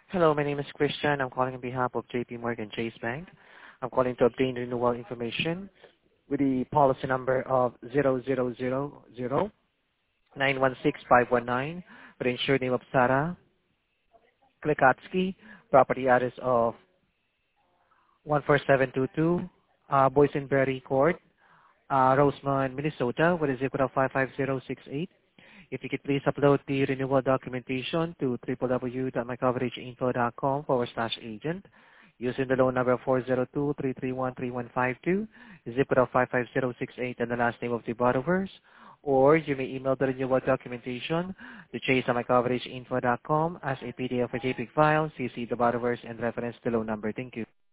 Hello, my name is Christian. I'm calling on behalf of JP Morgan Chase Bank. I'm calling to obtain renewal information with the policy number of 0000916-519 for the insured name of Sarah Klikatsky, property address of 14722 Boysenberry Court, Rosemont, Minnesota, with a zip code of 55068. If you could please upload the renewal documentation to www.mycoverageinfo.com/agent using the loan number 402-331-3152, zip code of 55068, and the last name of the borrowers. Or you may email the renewal documentation to chase@mycoverageinfo.com as a PDF or JPEG file, CC the borrowers, and reference the loan number. Thank you.